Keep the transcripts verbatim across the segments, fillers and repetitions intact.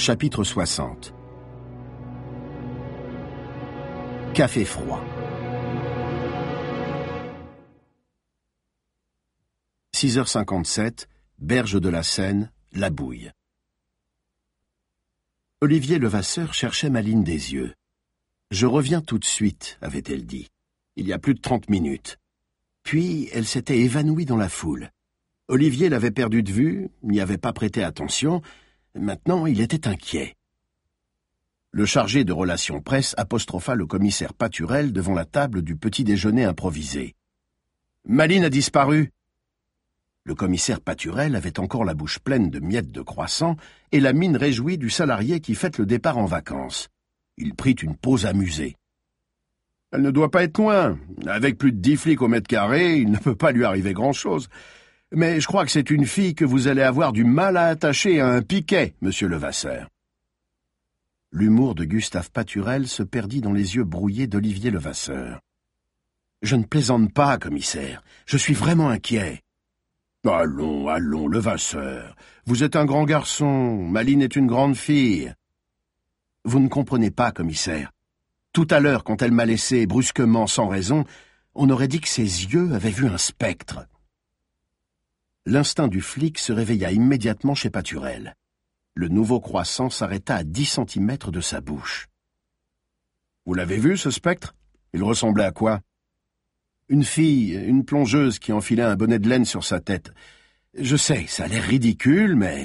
Chapitre soixante. Café froid. six heures cinquante-sept, berge de la Seine, La Bouille. Olivier Levasseur cherchait Malines des yeux. « Je reviens tout de suite », avait-elle dit. Il y a plus de trente minutes. Puis elle s'était évanouie dans la foule. Olivier l'avait perdue de vue, n'y avait pas prêté attention. Maintenant, il était inquiet. Le chargé de relations presse apostropha le commissaire Paturel devant la table du petit déjeuner improvisé. « Malines a disparu !» Le commissaire Paturel avait encore la bouche pleine de miettes de croissant et la mine réjouie du salarié qui fête le départ en vacances. Il prit une pause amusée. « Elle ne doit pas être loin. Avec plus de dix flics au mètre carré, il ne peut pas lui arriver grand-chose. Mais je crois que c'est une fille que vous allez avoir du mal à attacher à un piquet, monsieur Levasseur. » L'humour de Gustave Paturel se perdit dans les yeux brouillés d'Olivier Levasseur. « Je ne plaisante pas, commissaire. Je suis vraiment inquiet. » « Allons, allons, Levasseur. Vous êtes un grand garçon. Malines est une grande fille. »« Vous ne comprenez pas, commissaire. Tout à l'heure, quand elle m'a laissé brusquement, sans raison, on aurait dit que ses yeux avaient vu un spectre. » L'instinct du flic se réveilla immédiatement chez Paturel. Le nouveau croissant s'arrêta à dix centimètres de sa bouche. « Vous l'avez vu, ce spectre? Il ressemblait à quoi? » Une fille, une plongeuse qui enfilait un bonnet de laine sur sa tête. Je sais, ça a l'air ridicule, mais...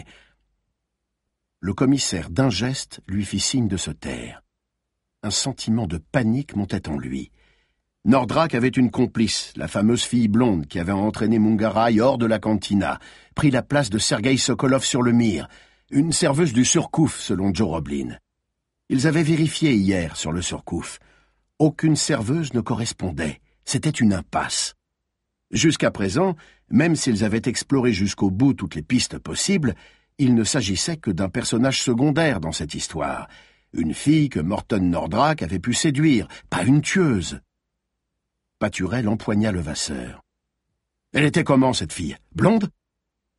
Le commissaire, d'un geste, lui fit signe de se taire. Un sentiment de panique montait en lui. Nordrak avait une complice, la fameuse fille blonde qui avait entraîné Mungaray hors de la cantina, pris la place de Sergueï Sokolov sur le mire, une serveuse du Surcouf, selon Joe Roblin. Ils avaient vérifié hier sur le Surcouf. Aucune serveuse ne correspondait. C'était une impasse. Jusqu'à présent, même s'ils avaient exploré jusqu'au bout toutes les pistes possibles, il ne s'agissait que d'un personnage secondaire dans cette histoire. Une fille que Morton Nordrak avait pu séduire, pas une tueuse. Paturel empoigna Levasseur. « Elle était comment, cette fille? Blonde? »« Oui, »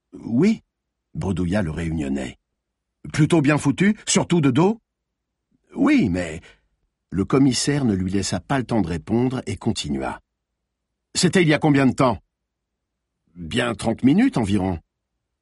bredouilla le Réunionnais. « Plutôt bien foutue, surtout de dos? »« Oui, mais... » Le commissaire ne lui laissa pas le temps de répondre et continua. « C'était il y a combien de temps? »« Bien trente minutes environ. »« Putain !»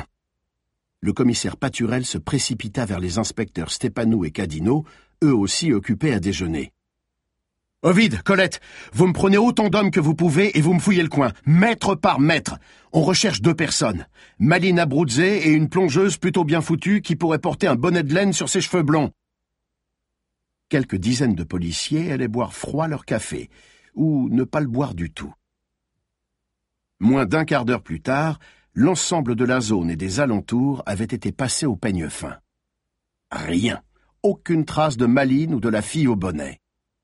Le commissaire Paturel se précipita vers les inspecteurs Stepanou et Cadino, eux aussi occupés à déjeuner. « Ovide, Colette, vous me prenez autant d'hommes que vous pouvez et vous me fouillez le coin, mètre par mètre. On recherche deux personnes, Malines Abruzze et une plongeuse plutôt bien foutue qui pourrait porter un bonnet de laine sur ses cheveux blonds. » Quelques dizaines de policiers allaient boire froid leur café, ou ne pas le boire du tout. Moins d'un quart d'heure plus tard, l'ensemble de la zone et des alentours avait été passé au peigne fin. Rien, aucune trace de Malines ou de la fille au bonnet.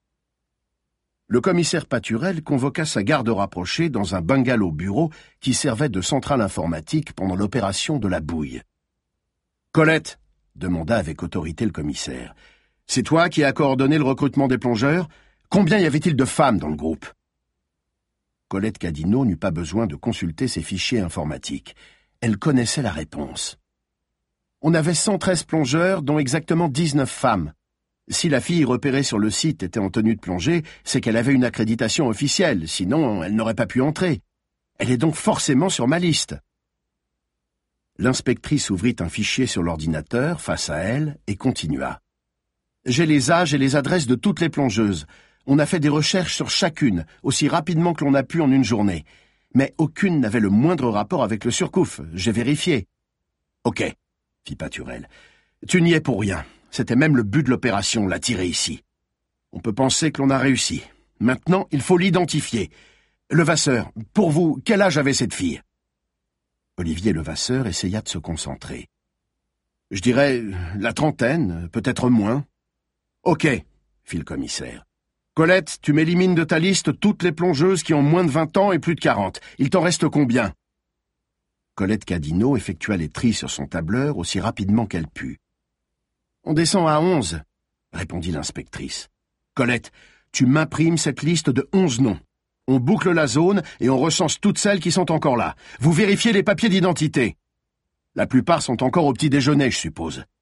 Le commissaire Paturel convoqua sa garde rapprochée dans un bungalow bureau qui servait de centrale informatique pendant l'opération de la Bouille. « Colette » demanda avec autorité le commissaire. « C'est toi qui as coordonné le recrutement des plongeurs? Combien y avait-il de femmes dans le groupe ?» Colette Cadino n'eut pas besoin de consulter ses fichiers informatiques. Elle connaissait la réponse. On avait cent treize plongeurs, dont exactement dix-neuf femmes. Si la fille repérée sur le site était en tenue de plongée, c'est qu'elle avait une accréditation officielle, sinon elle n'aurait pas pu entrer. Elle est donc forcément sur ma liste. L'inspectrice ouvrit un fichier sur l'ordinateur face à elle et continua. J'ai les âges et les adresses de toutes les plongeuses. On a fait des recherches sur chacune, aussi rapidement que l'on a pu en une journée. Mais aucune n'avait le moindre rapport avec le Surcouf, j'ai vérifié. « Ok, » fit Paturel. « Tu n'y es pour rien. C'était même le but de l'opération, la tirer ici. On peut penser que l'on a réussi. Maintenant, il faut l'identifier. Levasseur, pour vous, quel âge avait cette fille ?» Olivier Levasseur essaya de se concentrer. « Je dirais la trentaine, peut-être moins. »« Ok, » fit le commissaire. « Colette, tu m'élimines de ta liste toutes les plongeuses qui ont moins de vingt ans et plus de quarante. Il t'en reste combien ?» Colette Cadino effectua les tris sur son tableur aussi rapidement qu'elle put. « On descend à onze, » répondit l'inspectrice. « Colette, tu m'imprimes cette liste de onze noms. On boucle la zone et on recense toutes celles qui sont encore là. Vous vérifiez les papiers d'identité. La plupart sont encore au petit déjeuner, je suppose.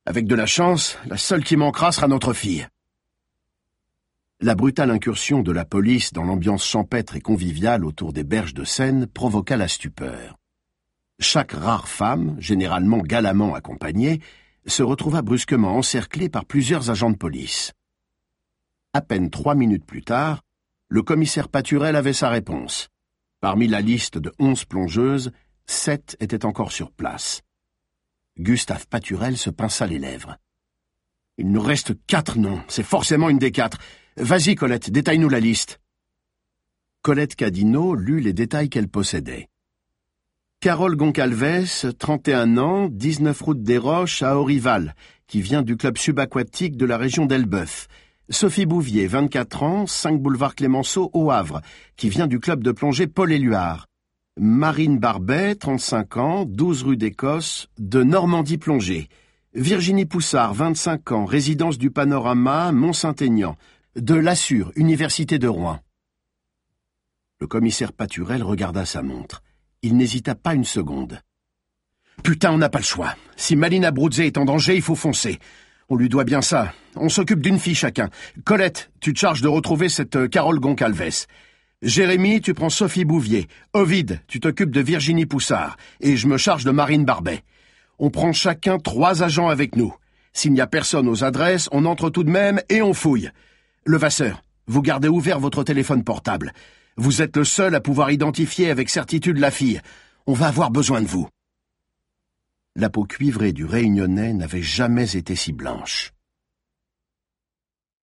Avec de la chance, la seule qui manquera sera notre fille. » La brutale incursion de la police dans l'ambiance champêtre et conviviale autour des berges de Seine provoqua la stupeur. Chaque rare femme, généralement galamment accompagnée, se retrouva brusquement encerclée par plusieurs agents de police. À peine trois minutes plus tard, le commissaire Paturel avait sa réponse. Parmi la liste de onze plongeuses, sept étaient encore sur place. Gustave Paturel se pinça les lèvres. « Il nous reste quatre noms, c'est forcément une des quatre. Vas-y, Colette, détaille-nous la liste. » Colette Cadinot lut les détails qu'elle possédait. Carole Goncalves, trente et un ans, dix-neuf route des Roches à Aurival, qui vient du club subaquatique de la région d'Elbeuf. Sophie Bouvier, vingt-quatre ans, cinq boulevard Clémenceau au Havre, qui vient du club de plongée Paul Éluard. Marine Barbet, trente-cinq ans, douze rue d'Écosse, de Normandie Plongée. Virginie Poussard, vingt-cinq ans, résidence du Panorama, Mont-Saint-Aignan, de l'Assure, Université de Rouen. Le commissaire Paturel regarda sa montre. Il n'hésita pas une seconde. « Putain, on n'a pas le choix. Si Malina Abruzzi est en danger, il faut foncer. On lui doit bien ça. On s'occupe d'une fille chacun. Colette, tu te charges de retrouver cette Carole Goncalves. Jérémy, tu prends Sophie Bouvier. Ovide, tu t'occupes de Virginie Poussard. Et je me charge de Marine Barbet. On prend chacun trois agents avec nous. S'il n'y a personne aux adresses, on entre tout de même et on fouille. Levasseur, vous gardez ouvert votre téléphone portable. Vous êtes le seul à pouvoir identifier avec certitude la fille. On va avoir besoin de vous. » La peau cuivrée du Réunionnais n'avait jamais été si blanche.